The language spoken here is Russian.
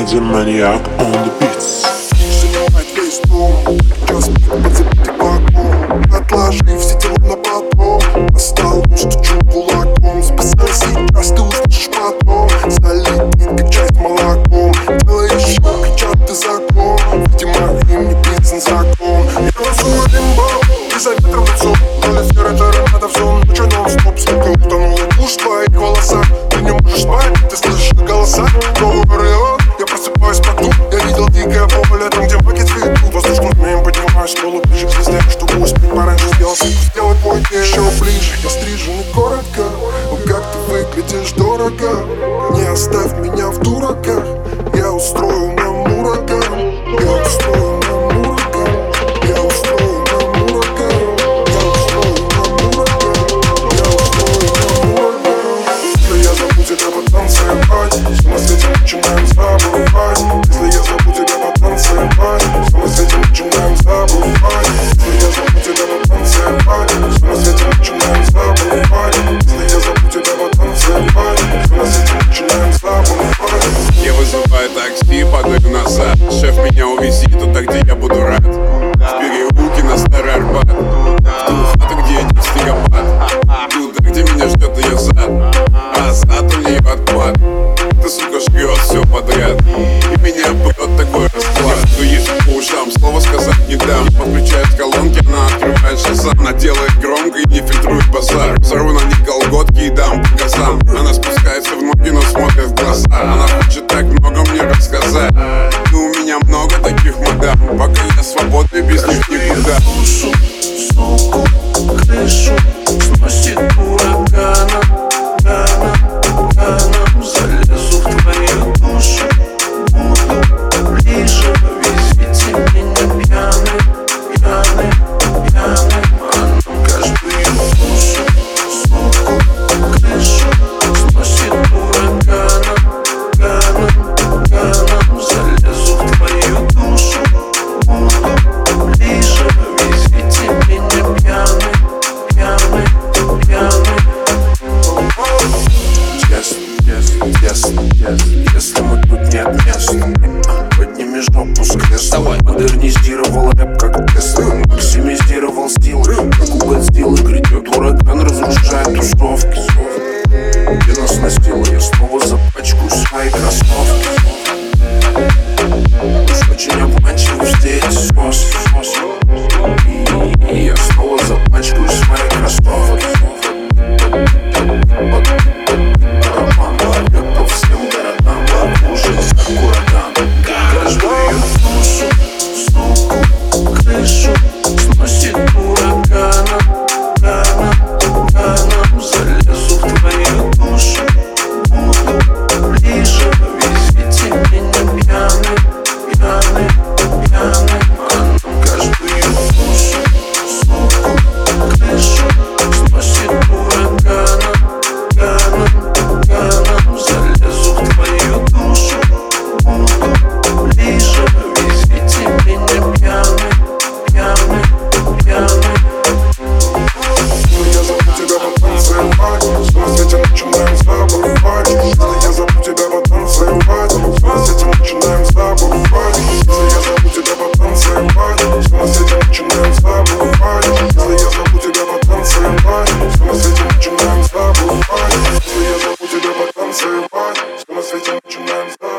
Eddie Maniac on the beats. Занимать весь дом, час пик под забитый балкон. Отложи все дела на потом, по столу стучу кулаком. Спасай сейчас, ты услышишь потом. Залитый, как чай с молоком. Делаешь шаг, кричат ты закон. Видимо, им не писан закон. Я рисую лимбо, и за ветром лицо. Роли сферы торнадо в зон, ночью нон-стоп. Сколько утонула душ в твоих волосах. Ты не можешь спать, ты слышишь голоса. Новый Орион, я просыпаюсь по дну. Я видел дикое поле, там где маки цветут. Воздушным змеем поднимаюсь с полуближе к звезде, чтобы успеть пораньше сделать мой день еще ближе. Я стрижен и коротко, о, как ты выглядишь дорого. Не оставь меня в дураках, я устрою нам ураган. Я устрою нам ураган. Я устрою нам ураган. Я устрою нам ураган. Я устрою нам ураган. Если я зову тебя потанцевать, все на свете начинаем забывать. Если я зову тебя потанцевать, все на свете начинаем забывать. Если я зову тебя потанцевать, все на свете начинаем забывать. Если я зову тебя потанцевать, все на свете начинаем забывать. Я вызываю такси, падаю назад. Шеф, меня увези туда, где я буду рад. В переулке на Старый Арбат, в ту хату, где идет снегопад. Туда, где меня ждет ее зад, а зад у нее отклад. Ты, сука, жрет все подряд, и меня прет такой расклад. Я езжу по ушам, слова сказать не дам. Подключает колонки, она открывает шазам. Она делает громко и не фильтрует базар. Взорву на них колготки и дам по газам. Она спускается в ноги, но смотрит в глаза. Она хочет так много мне рассказать, но у меня много таких мадам. Пока я свободный, без них никуда. Душу, суку, крышу сносит ураганом, ганом. Залезу в твою душу, буду ближе. Везите меня пьяным, а нам каждую душу, суку, крышу сносит ураганом, ганом. Залезу в твою душу, буду ближе. Везите меня пьяным. Если мы тут нет места, подними жопу с кресла. Модернизировал рэп как Тесла, максимизировал стил, как у Годзиллы. Грядет ураган, разрушает тусовки. Где нас носило, я снова запачкаю свои кроссовки. Уж очень обманчивы все эти сосы. И я снова запачкаю свои кроссовки. Каждую душу, суку, крышу сносит ураганом, залезу в твою душу, буду ближе. Везите меня пьяным, а нам каждую душу, суку, крышу сносит ураганом, залезу в твою душу, буду ближе. Везите меня пьяным. Если я зову тебя потанцевать, все на свете начинаем забывать. Если я зову тебя потанцевать, все на свете начинаем забывать. Если я зову тебя потанцевать, все на свете начинаем забывать. Если я зову тебя потанцевать, все на свете начинаем забывать. Если я зову тебя потанцевать, все на свете начинаем забывать.